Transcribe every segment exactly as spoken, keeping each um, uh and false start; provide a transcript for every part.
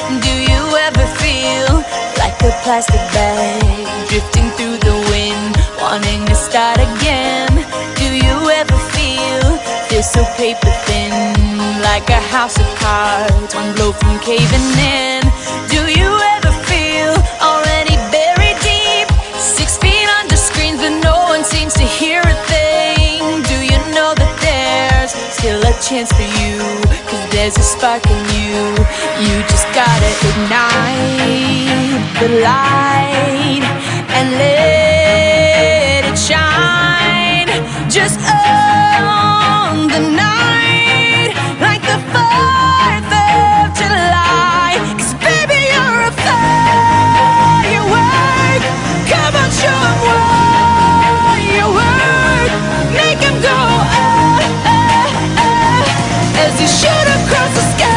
Do you ever feel like a plastic bag drifting through the wind, wanting to start again? Do you ever feel feel so paper thin, like a house of cards, one blow from caving in? Do you ever feel already buried deep, six feet under screens, but no one seems to hear a thing? Do you know that there's still a chance for you, 'cause there's a spark in you? You just gotta ignite the light and let it shine. Just own the night like the fourth of July. 'Cause baby, you're a firework. Come on, show 'em what you work. Make 'em go oh, oh, oh, as you shoot across the sky.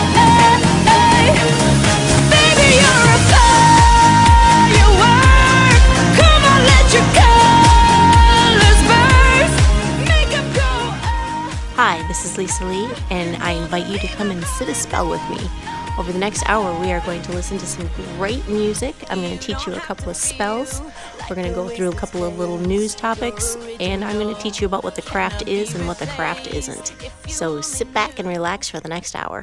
Baby, you're a firework. Come on, let your colors burst. Make 'em go oh. Hi, this is Lisa Lee, and I invite you to come and sit a spell with me. Over the next hour, we are going to listen to some great music. I'm going to teach you a couple of spells. We're going to go through a couple of little news topics, and I'm going to teach you about what the craft is and what the craft isn't. So sit back and relax for the next hour.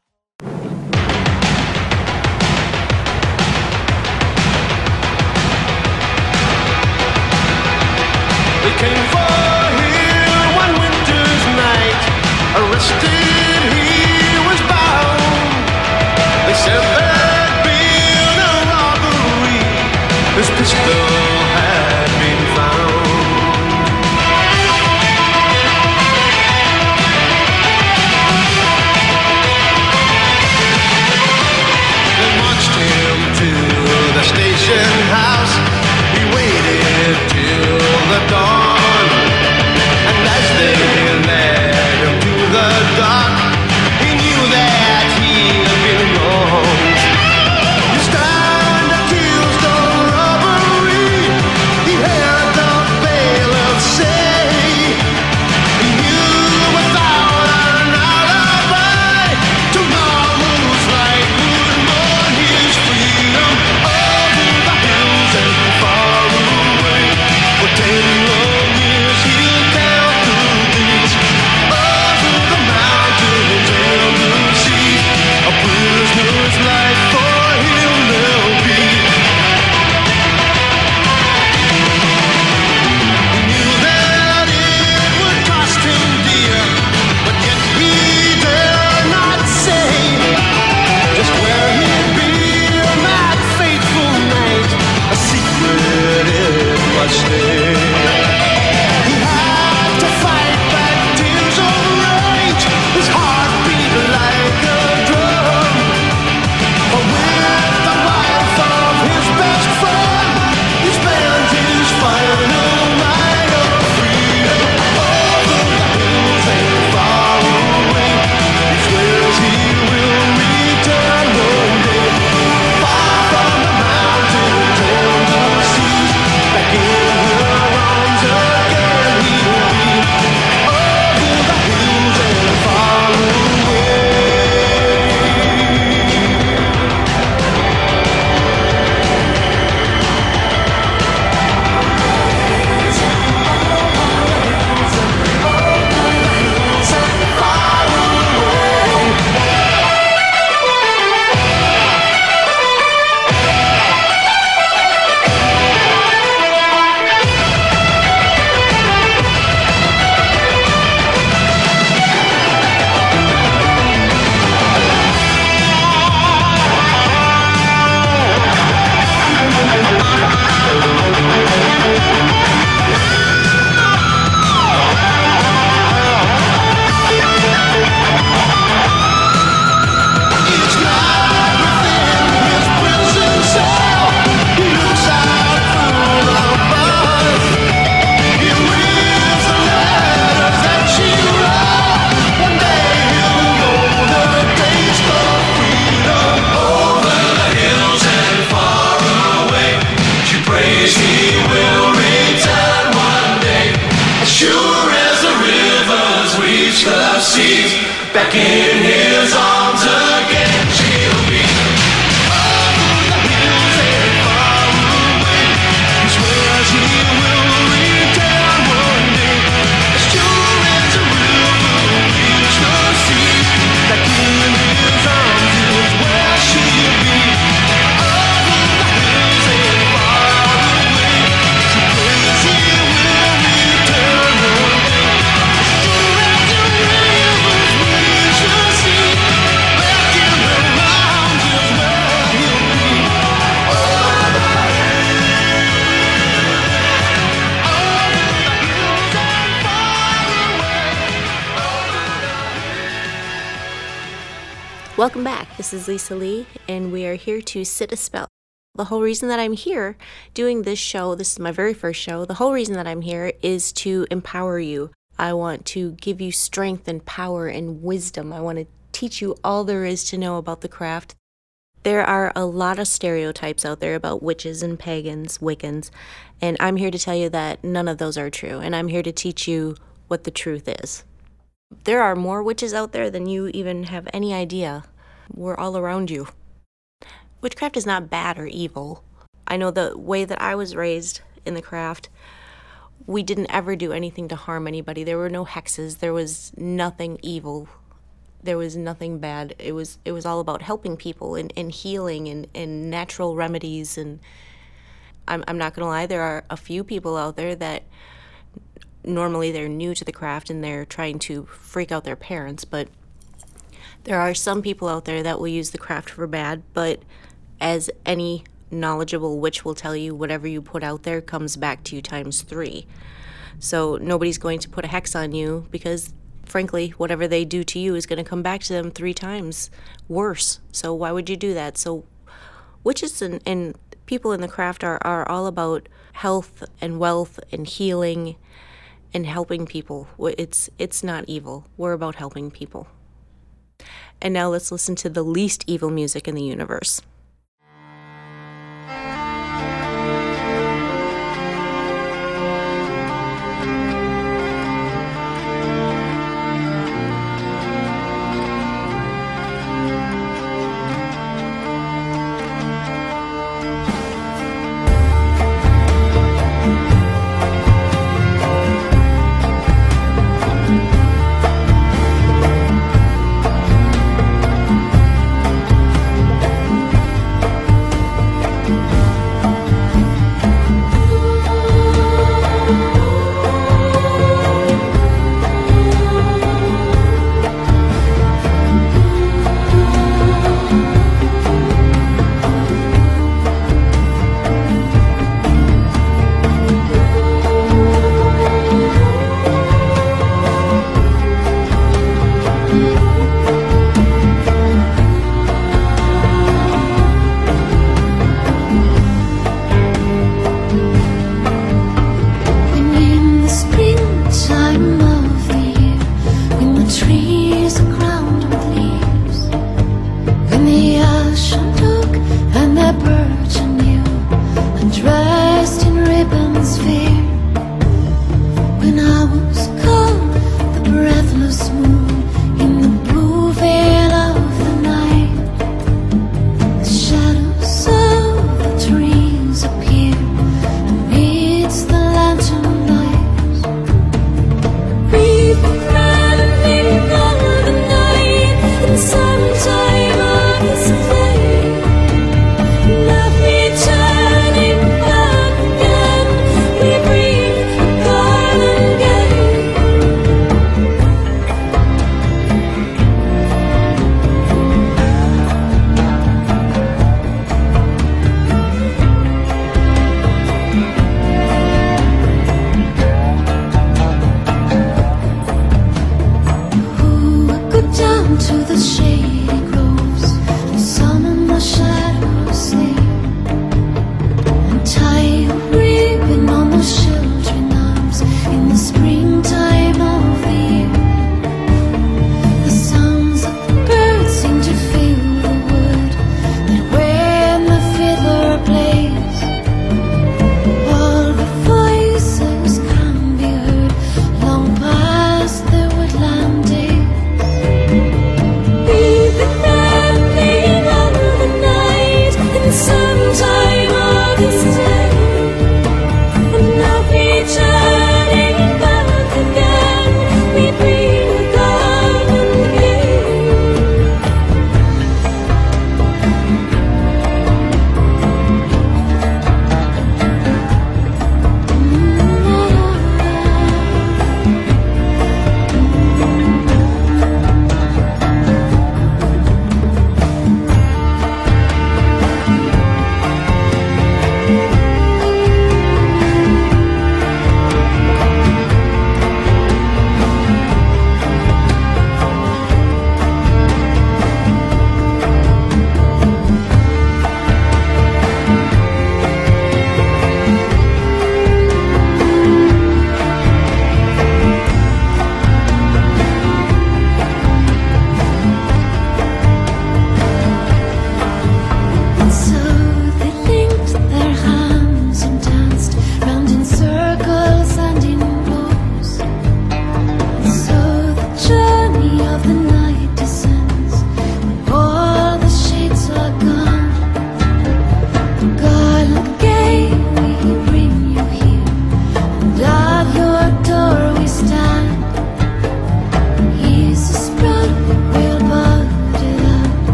They came for him one winter's night. Arrested, he was bound. They said there'd been a robbery. His pistol had been found. They marched him to the station house. He waited till the dawn, and as they led him to the dock, he knew that he had been wronged. You stand accused of robbery. Welcome back. This is Lisa Lee, and we are here to sit a spell. The whole reason that I'm here doing this show, this is my very first show, the whole reason that I'm here is to empower you. I want to give you strength and power and wisdom. I want to teach you all there is to know about the craft. There are a lot of stereotypes out there about witches and pagans, Wiccans, and I'm here to tell you that none of those are true, and I'm here to teach you what the truth is. There are more witches out there than you even have any idea. We're all around you. Witchcraft is not bad or evil. I know the way that I was raised in the craft, we didn't ever do anything to harm anybody. There were no hexes. There was nothing evil. There was nothing bad. It was it was all about helping people and, and healing and, and natural remedies. And I'm, I'm not going to lie, there are a few people out there that normally they're new to the craft and they're trying to freak out their parents, but there are some people out there that will use the craft for bad. But as any knowledgeable witch will tell you, whatever you put out there comes back to you times three. So nobody's going to put a hex on you because, frankly, whatever they do to you is going to come back to them three times worse. So why would you do that? So witches and, and people in the craft are, are all about health and wealth and healing and helping people. It's it's not evil. We're about helping people. And now let's listen to the least evil music in the universe.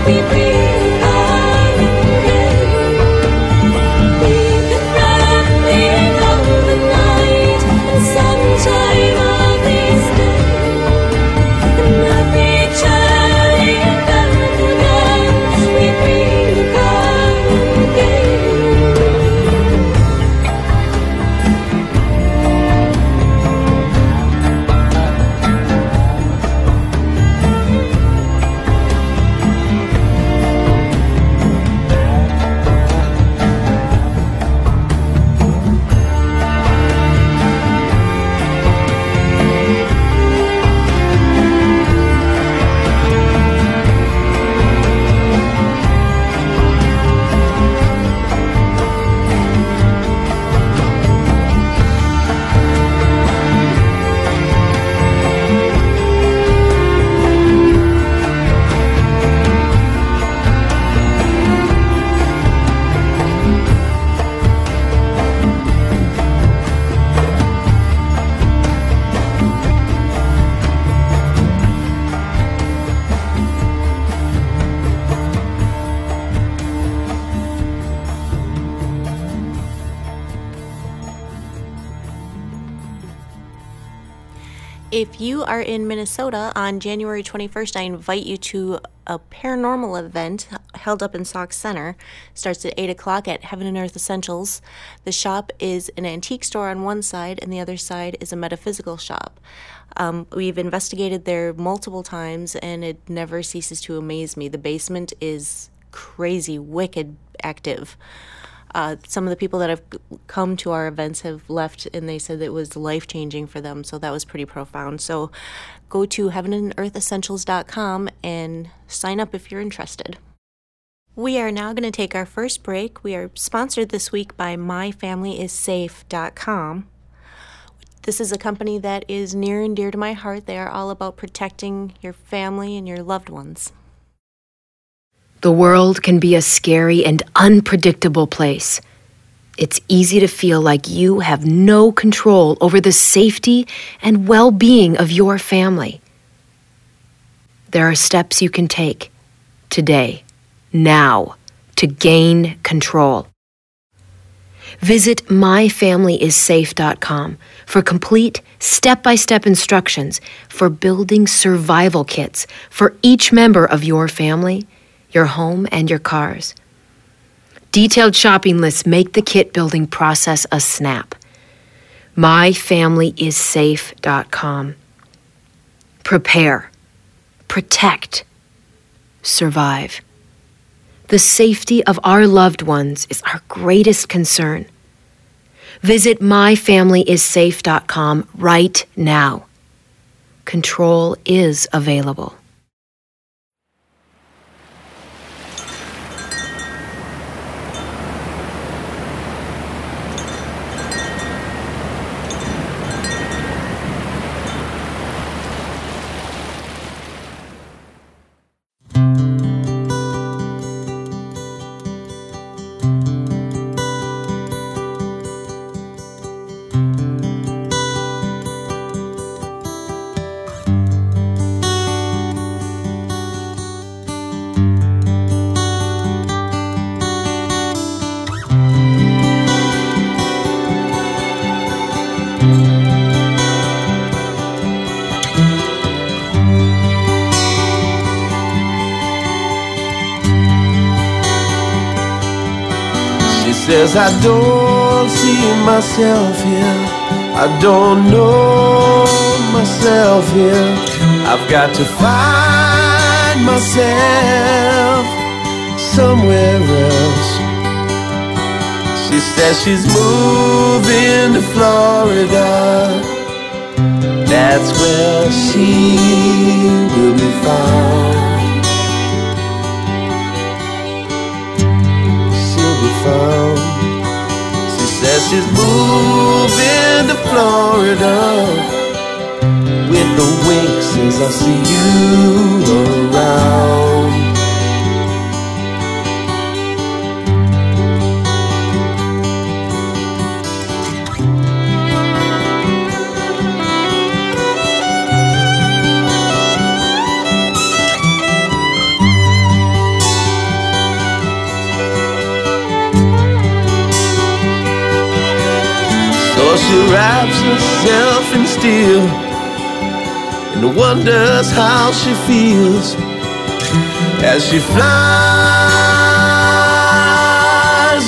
If you are in Minnesota on January twenty-first, I invite you to a paranormal event held up in Sauk Center. Starts at eight o'clock at Heaven and Earth Essentials. The shop is an antique store on one side, and the other side is a metaphysical shop. Um, we've investigated there multiple times, and it never ceases to amaze me. The basement is crazy, wicked active. Uh, some of the people that have come to our events have left, and they said it was life-changing for them, so that was pretty profound. So go to heaven and earth essentials dot com and sign up if you're interested. We are now going to take our first break. We are sponsored this week by my family is safe dot com. This is a company that is near and dear to my heart. They are all about protecting your family and your loved ones. The world can be a scary and unpredictable place. It's easy to feel like you have no control over the safety and well-being of your family. There are steps you can take today, now, to gain control. Visit my family is safe dot com for complete step-by-step instructions for building survival kits for each member of your family, your home, and your cars. Detailed shopping lists make the kit building process a snap. my family is safe dot com. Prepare, protect, survive. The safety of our loved ones is our greatest concern. Visit my family is safe dot com right now. Control is available. Says I don't see myself here, I don't know myself here. I've got to find myself somewhere else. She says she's moving to Florida, that's where she will be found. She'll be found. Says she's moving to Florida with the wink, says I'll see you around. she wraps herself in steel and wonders how she feels as she flies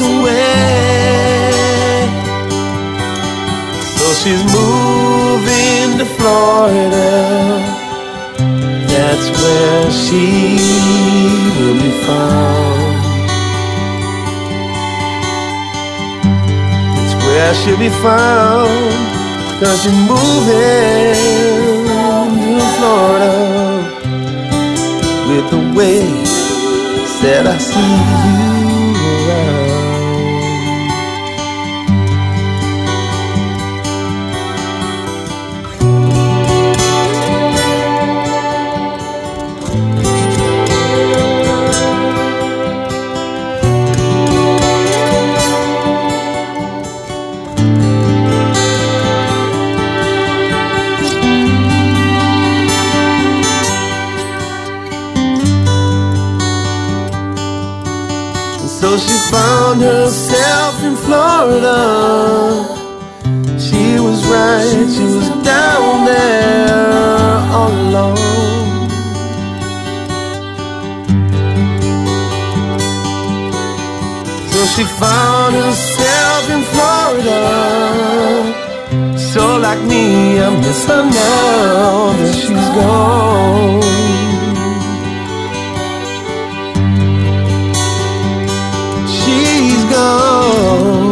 away. So she's moving to Florida. That's where she will be found. It's where she'll be found, 'cause she's moving to Florida with the way that I see you around. So she found herself in Florida. She was right, she was down there all alone. So she found herself in Florida. So like me, I miss her now that she's gone. She's gone.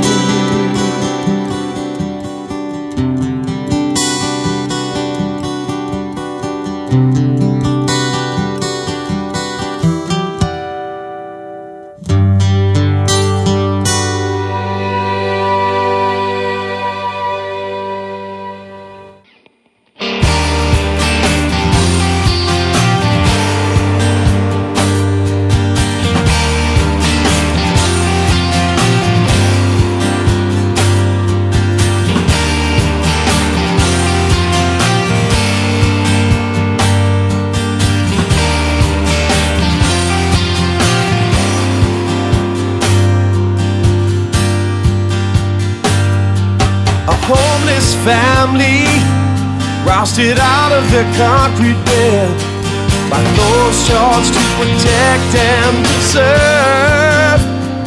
Family rousted out of their concrete bed by those charged to protect and preserve.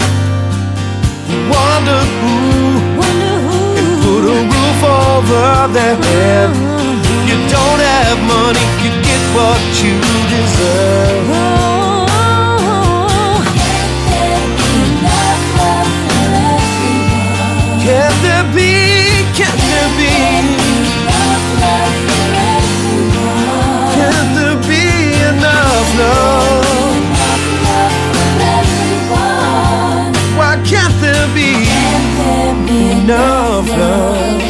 Wonder who, Wonder who can put a roof over their head. If you don't have money, you get what you deserve. Oh, can't there be? Can there be enough love for everyone? Can there be enough love? Enough love for everyone. Why can't there be, can there be enough love?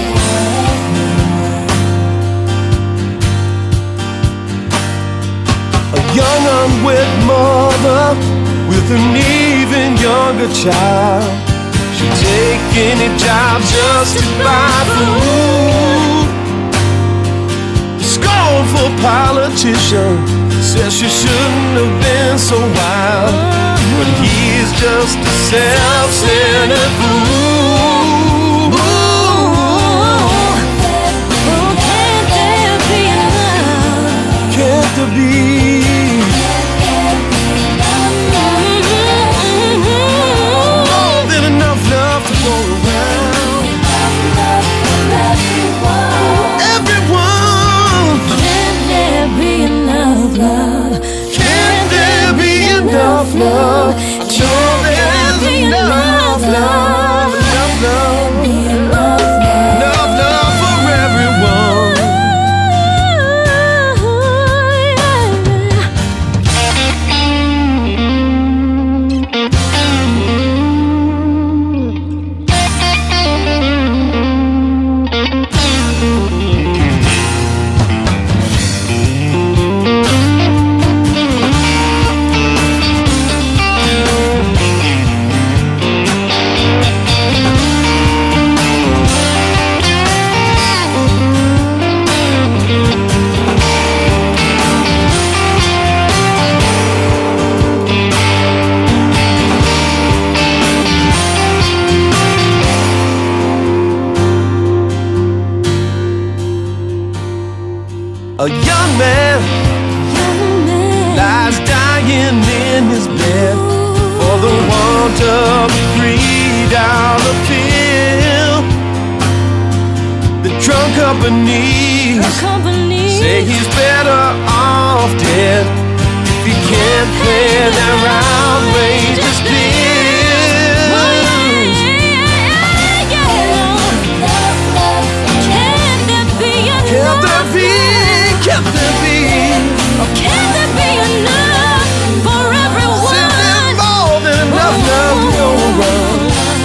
A young unwed mother with an even younger child. She'd take any job just to buy food. The scornful politician says she shouldn't have been so wild, but he's just a self-centered fool. Oh, can't there be enough? Can't there be? Enough love, sure there's enough love, enough love, enough love for everyone. A young man lies dying in his bed for the want of a three dollar pill. The drug companies say he's better off dead if he can't pay their outrageous bills. Can't there be, can't there be, Can there be enough for everyone? simply more than enough love to go around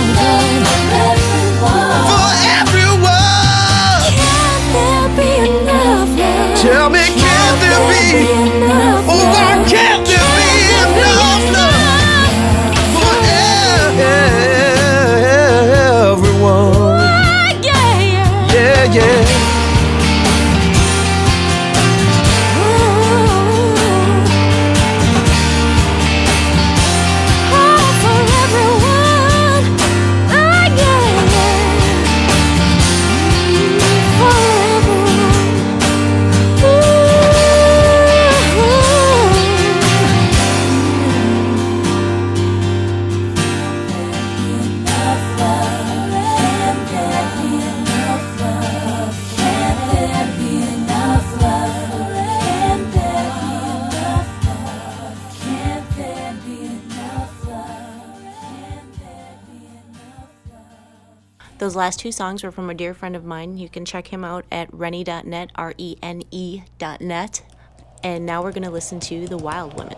for everyone? Can there be enough love? Tell me, can't there be, oh why can't there be enough love for everyone? Yeah, yeah. Yeah, yeah. Those last two songs were from a dear friend of mine. You can check him out at rennie dot net, R E N E dot net. And now we're going to listen to The Wild Women.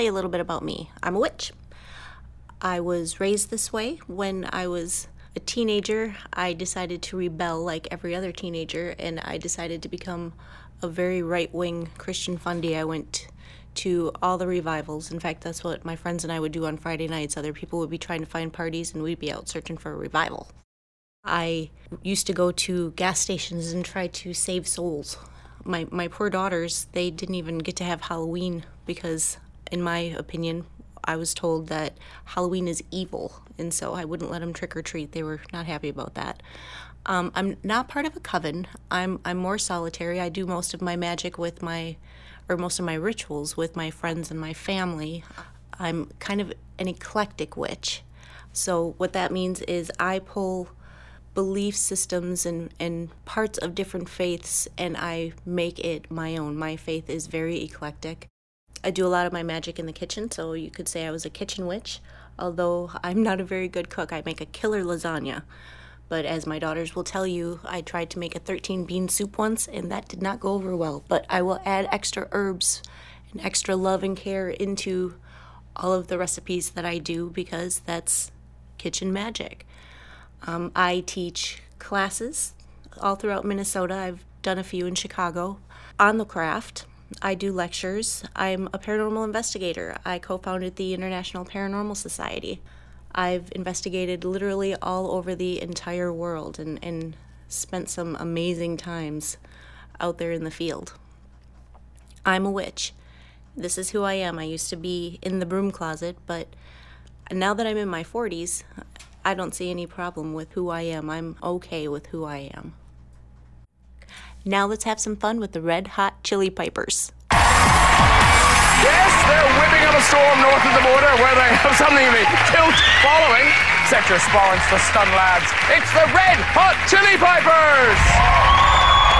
a little bit about me. I'm a witch. I was raised this way. When I was a teenager, I decided to rebel like every other teenager, and I decided to become a very right-wing Christian fundy. I went to all the revivals. In fact, that's what my friends and I would do on Friday nights. Other people would be trying to find parties, and we'd be out searching for a revival. I used to go to gas stations and try to save souls. My my poor daughters, they didn't even get to have Halloween because, in my opinion, I was told that Halloween is evil, and so I wouldn't let them trick or treat. They were not happy about that. Um, I'm not part of a coven. I'm I'm more solitary. I do most of my magic with my, or most of my rituals with my friends and my family. I'm kind of an eclectic witch. So what that means is I pull belief systems and, and parts of different faiths, and I make it my own. My faith is very eclectic. I do a lot of my magic in the kitchen, so you could say I was a kitchen witch, although I'm not a very good cook. I make a killer lasagna. But as my daughters will tell you, I tried to make a thirteen bean soup once, and that did not go over well. But I will add extra herbs and extra love and care into all of the recipes that I do because that's kitchen magic. Um, I teach classes all throughout Minnesota. I've done a few in Chicago on the craft. I do lectures. I'm a paranormal investigator. I co-founded the International Paranormal Society. I've investigated literally all over the entire world and, and spent some amazing times out there in the field. I'm a witch. This is who I am. I used to be in the broom closet, but now that I'm in my forties, I don't see any problem with who I am. I'm okay with who I am. Now let's have some fun with the Red Hot Chili Pipers. Yes, they're whipping up a storm north of the border where they have something of a tilt following. Set your response to stun lads. It's the Red Hot Chili Pipers!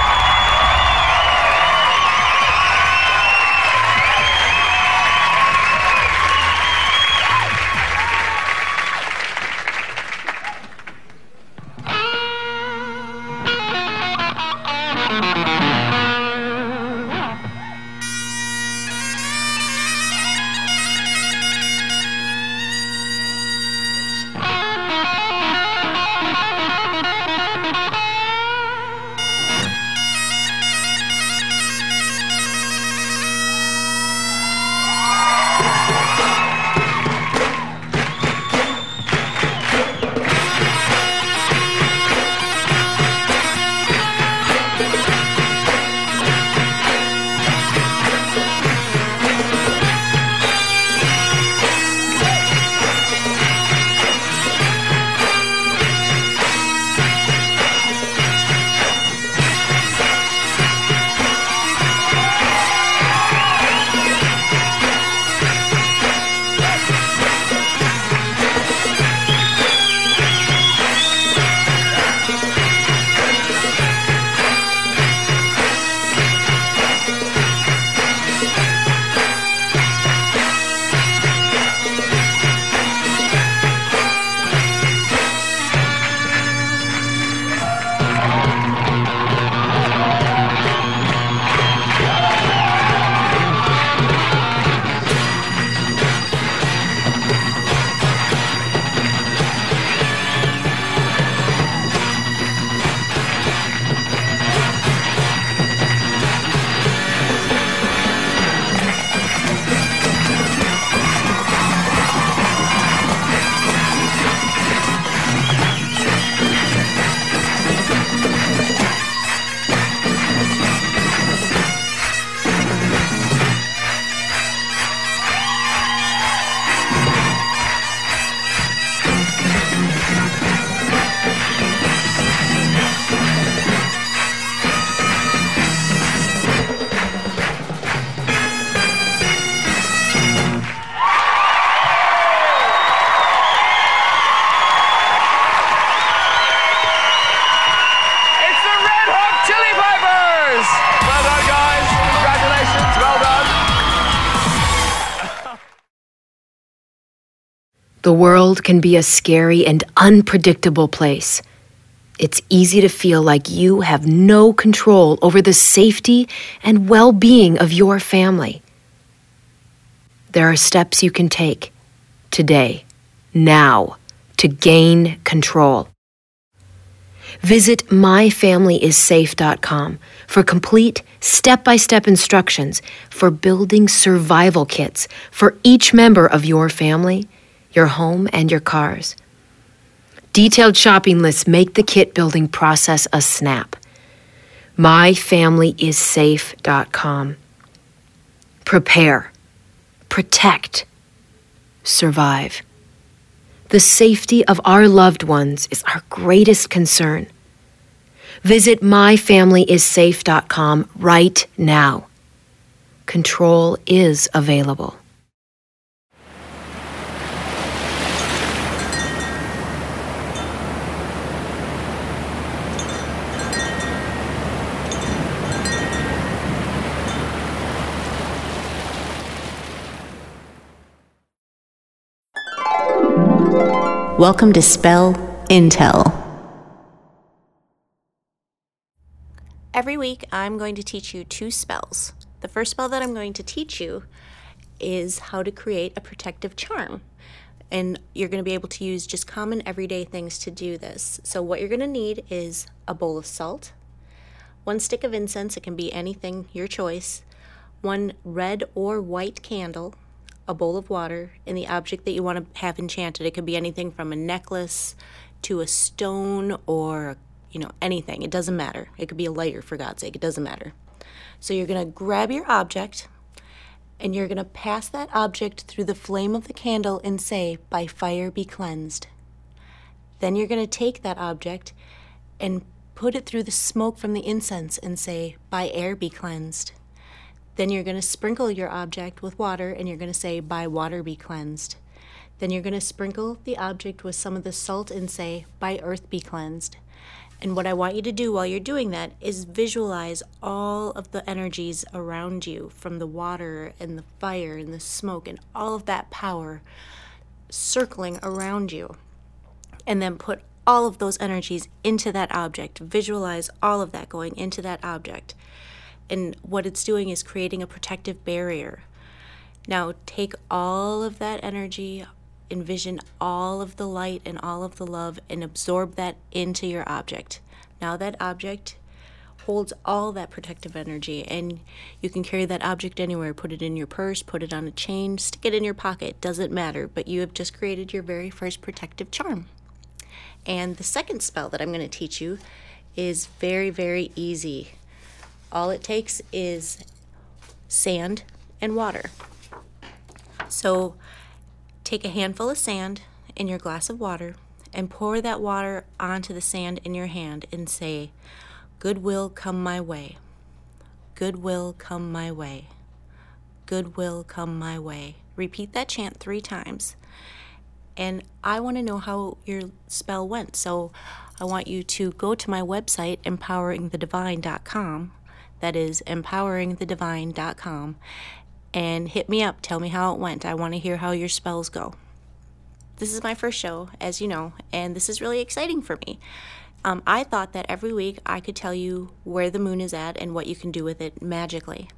The world can be a scary and unpredictable place. It's easy to feel like you have no control over the safety and well-being of your family. There are steps you can take today, now, to gain control. Visit my family is safe dot com for complete step-by-step instructions for building survival kits for each member of your family, your home, and your cars. Detailed shopping lists make the kit building process a snap. my family is safe dot com. Prepare, protect, survive. The safety of our loved ones is our greatest concern. Visit my family is safe dot com right now. Control is available. Welcome to Spell Intel. Every week, I'm going to teach you two spells. The first spell that I'm going to teach you is how to create a protective charm. And you're going to be able to use just common everyday things to do this. So what you're going to need is a bowl of salt, one stick of incense, it can be anything, your choice, one red or white candle, a bowl of water, and the object that you want to have enchanted. It could be anything from a necklace to a stone or, you know, anything. It doesn't matter. It could be a lighter, for God's sake. It doesn't matter. So you're going to grab your object, and you're going to pass that object through the flame of the candle and say, "By fire be cleansed." Then you're going to take that object and put it through the smoke from the incense and say, "By air be cleansed." Then you're going to sprinkle your object with water, and you're going to say, "By water be cleansed." Then you're going to sprinkle the object with some of the salt and say, "By earth be cleansed." And what I want you to do while you're doing that is visualize all of the energies around you, from the water and the fire and the smoke and all of that power circling around you. And then put all of those energies into that object. Visualize all of that going into that object. And what it's doing is creating a protective barrier. Now take all of that energy, envision all of the light and all of the love, and absorb that into your object. Now that object holds all that protective energy, and you can carry that object anywhere. Put it in your purse, put it on a chain, stick it in your pocket, doesn't matter, but you have just created your very first protective charm. And the second spell that I'm going to teach you is very, very easy. All it takes is sand and water. So take a handful of sand in your glass of water and pour that water onto the sand in your hand and say, "Goodwill come my way. Goodwill come my way. Goodwill come my way." Repeat that chant three times. And I want to know how your spell went. So I want you to go to my website, empowering the divine dot com. That is empowering the divine dot com, and hit me up. Tell me how it went. I want to hear how your spells go. This is my first show, as you know, and this is really exciting for me. Um, I thought that every week I could tell you where the moon is at and what you can do with it magically.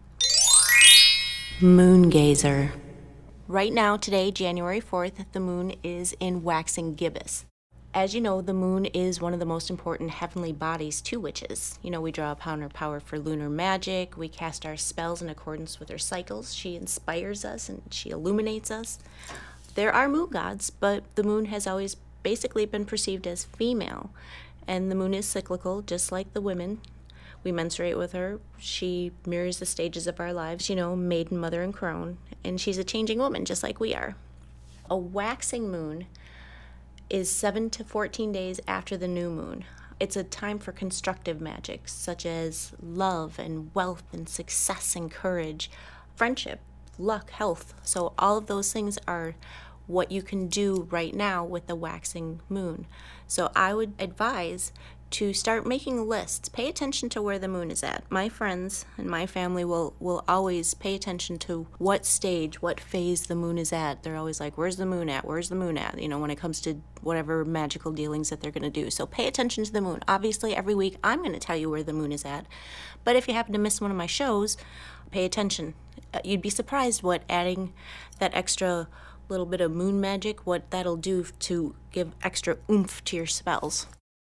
Moon gazer. Right now, today, January fourth, the moon is in waxing gibbous. As you know, the moon is one of the most important heavenly bodies to witches. You know, we draw upon her power for lunar magic. We cast our spells in accordance with her cycles. She inspires us and she illuminates us. There are moon gods, but the moon has always basically been perceived as female. And the moon is cyclical, just like the women. We menstruate with her. She mirrors the stages of our lives, you know, maiden, mother, and crone. And she's a changing woman, just like we are. A waxing moon is seven to fourteen days after the new moon. It's a time for constructive magic, such as love and wealth and success and courage, friendship, luck, health. So all of those things are what you can do right now with the waxing moon. So I would advise to start making lists. Pay attention to where the moon is at. My friends and my family will, will always pay attention to what stage, what phase the moon is at. They're always like, where's the moon at? Where's the moon at? You know, when it comes to whatever magical dealings that they're going to do. So pay attention to the moon. Obviously, every week I'm going to tell you where the moon is at. But if you happen to miss one of my shows, pay attention. you'd be surprised what adding that extra little bit of moon magic, what that'll do to give extra oomph to your spells.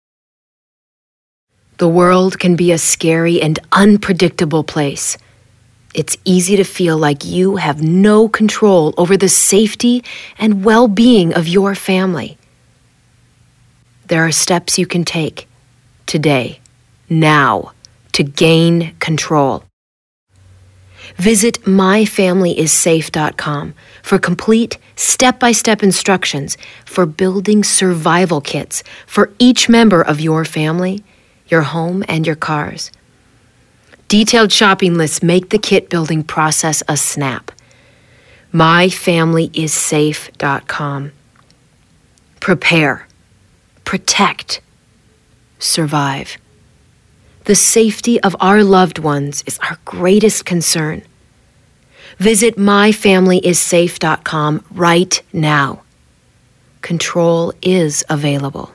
The world can be a scary and unpredictable place. It's easy to feel like you have no control over the safety and well-being of your family. There are steps you can take today, now, to gain control. Visit my family is safe dot com for complete step-by-step instructions for building survival kits for each member of your family, your home, and your cars. Detailed shopping lists make the kit building process a snap. my family is safe dot com. Prepare, protect, survive. The safety of our loved ones is our greatest concern. Visit my family is safe dot com right now. Control is available.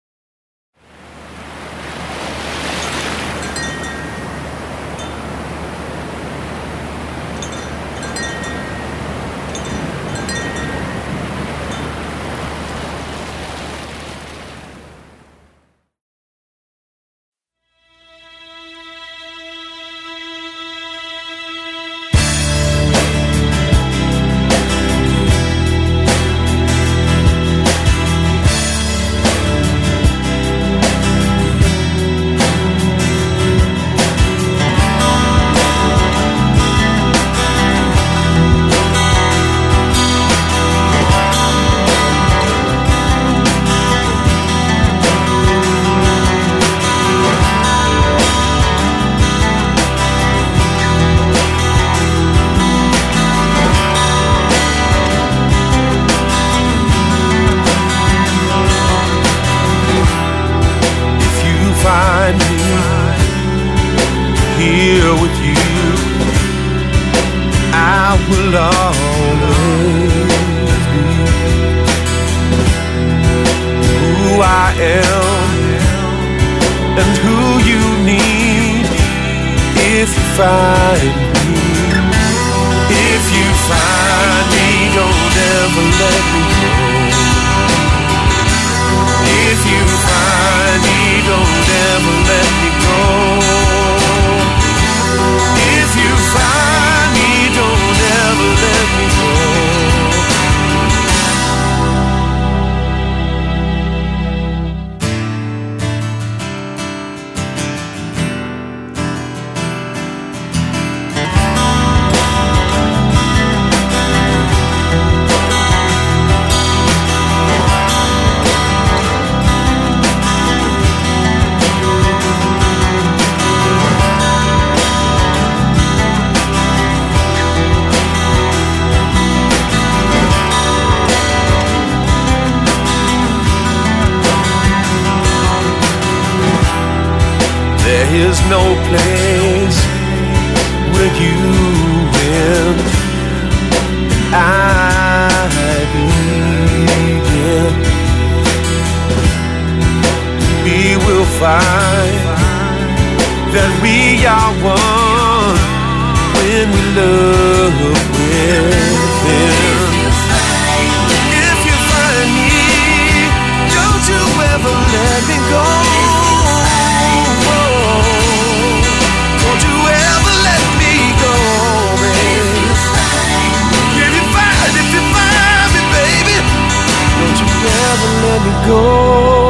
There's no place where you and I begin. We will find that we are one when we love within. If you find me, don't you ever let me go. Don't you ever let me go, baby. If you find, if you find me, baby, don't you ever let me go.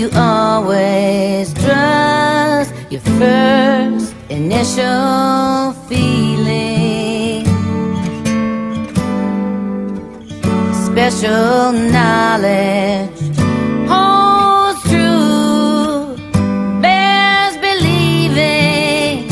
you always trust your first initial feeling? Special knowledge holds true, bears believing.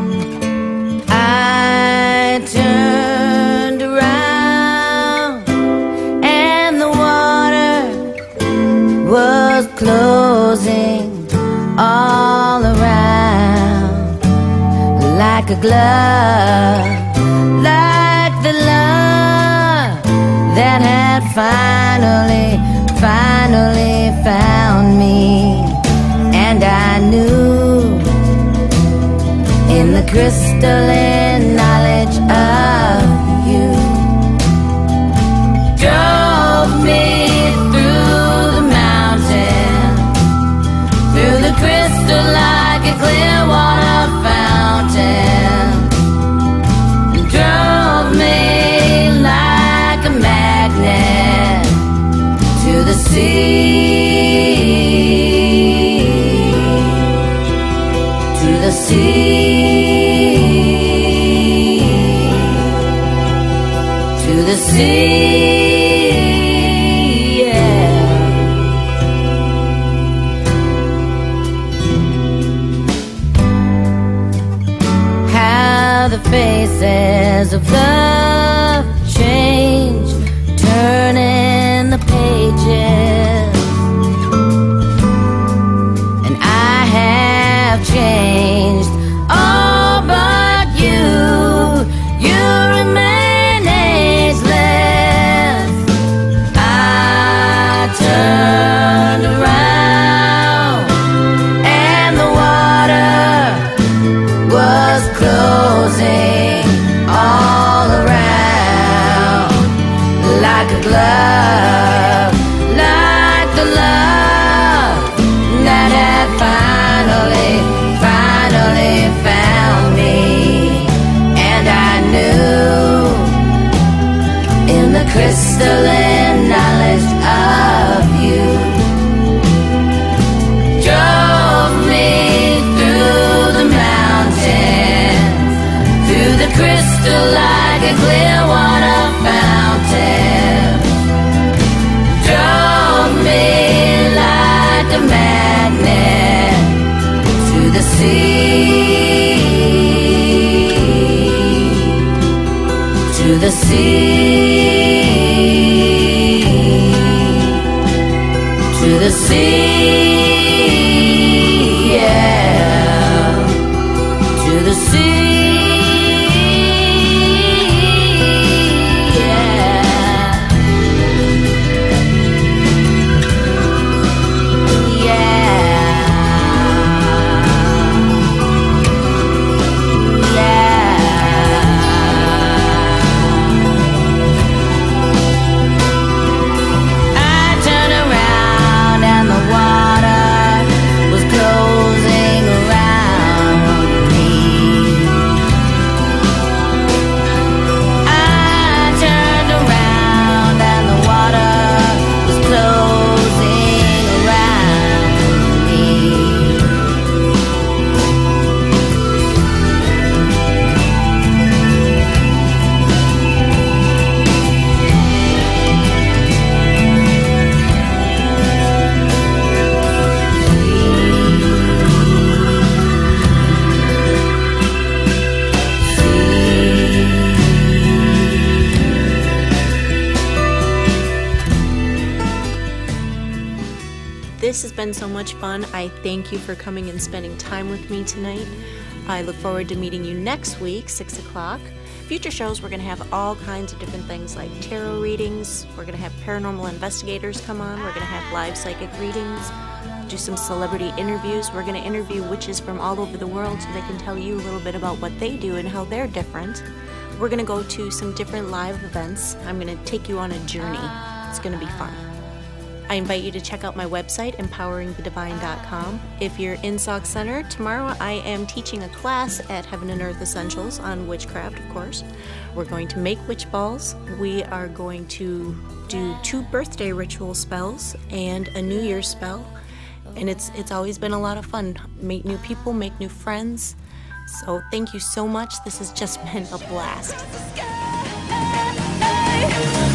I turned around and the water was closing all around, like a glove, like the love that had finally, finally found me. And I knew in the crystalline knowledge of you, drove me through the mountain, through the crystal like a clear water fountain, drove me like a magnet to the sea, to the sea, to the sea, yeah. How the faces of love change, turning the pages, and I have changed, all but you. You remain ageless. I turned around and the water was closing all around, like a glove, like the love that had finally, finally found me. And I knew in the crystalline knowledge of you, drove me through the mountains, through the crystal like a clear water fountain, drove me like a magnet to the sea, to the sea, to the sea, yeah, to the sea, yeah, yeah, yeah. I turned around and the water was closing around me. I turned around and the water was closing around me. This has been so much fun. I thank you for coming and spending time with me tonight. I look forward to meeting you next week, six o'clock. Future shows, we're going to have all kinds of different things like tarot readings. We're going to have paranormal investigators come on. We're going to have live psychic readings, do some celebrity interviews. We're going to interview witches from all over the world so they can tell you a little bit about what they do and how they're different. We're going to go to some different live events. I'm going to take you on a journey. It's going to be fun. I invite you to check out my website, empowering the divine dot com. If you're in Sauk Center, tomorrow I am teaching a class at Heaven and Earth Essentials on witchcraft, of course. We're going to make witch balls. We are going to do two birthday ritual spells and a New Year's spell. and it's it's always been a lot of fun. Meet new people, make new friends. So thank you so much. This has just been a blast.